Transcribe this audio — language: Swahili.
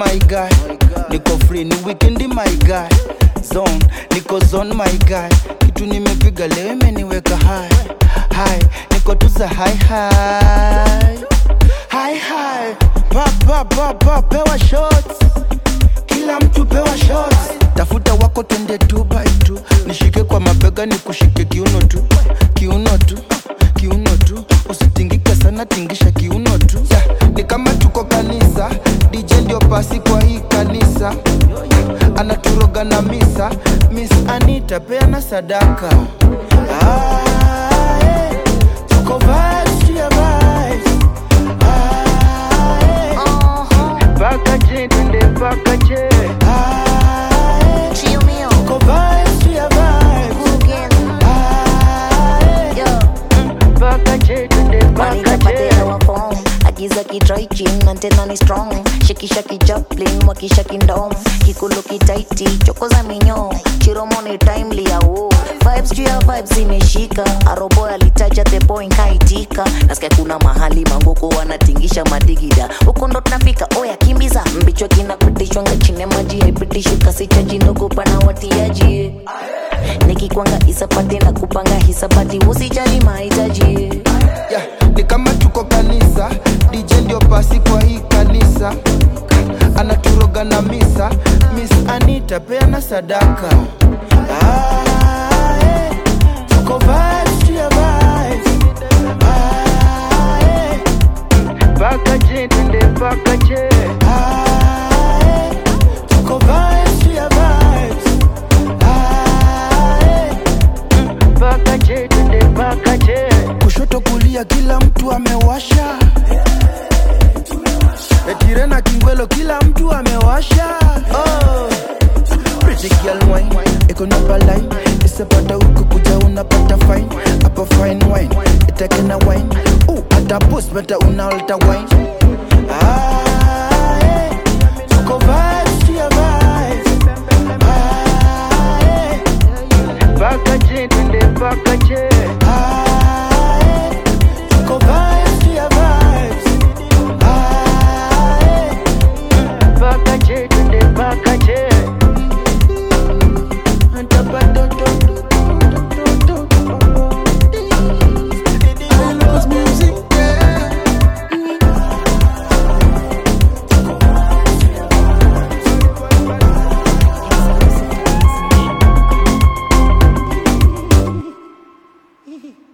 my guy. Niko free ni weekendi my guy. Zone, niko zone my guy. Kitu nimepiga leo imeniweka high. High, niko tuza high high. High high, pa pewa shots. Kila mtu pewa shots. Tafuta wako twende 2x2. Nishike kwa mabega nikushike kiuno tu. Kiuno tu, kiuno tu. Usitingike sana tingisha kiuno tu. Yeah, ni kama tuko kanisa. DJ ndio pasi kwa hii kanisa. Anaturoga na misa. Miss Anita peana sadaka. Tuko vibes to your vibes. Baka je, twende baka je. Tuko vibes to your vibes. Baka je, twende baka je. Agiza ki-dry chin, antena ni strong. Shakisha ki-Joplin, wakisha ki-ndom. Kikulu ki-tighty, choko za minyo. Chiromo ni timely ya wo. Vibes to your vibes imeshika. Aroboy alitaja the boy nkaitika. Nasikia kuna mahali mangoko wanatingisha madigida. Huko ndo tunafika, oya kimbiza. Mbichwa kinapitishwa nga chine maji. Haipitishwi kasi chaji ndogo pana watiaji. Nikikwanga isapati na kupanga hisabati. Usijali mahitaji. Yeah, ni kama tuko kanisa. DJ ndio pasi kwa hii kanisa. Anaturoga na misa. Miss Anita peana sadaka. Tuko vibes to your vibes. Baka je, twende baka je. Tuko vibes to your vibes. Baka je, twende baka je. Kushoto kulia kila mtu amewasha. Etire na Kingwelo kila mtu amewasha. Pretty girl wine, iko napa line. Isapata huku kuja unapata fine. Apa fine wine, itake na wine. Ata post bata unalta wine. Tuko vibes to your vibes. Baka je, twende baka je. Tuko vibes to your vibes. Baka je, twende baka je. Hehe.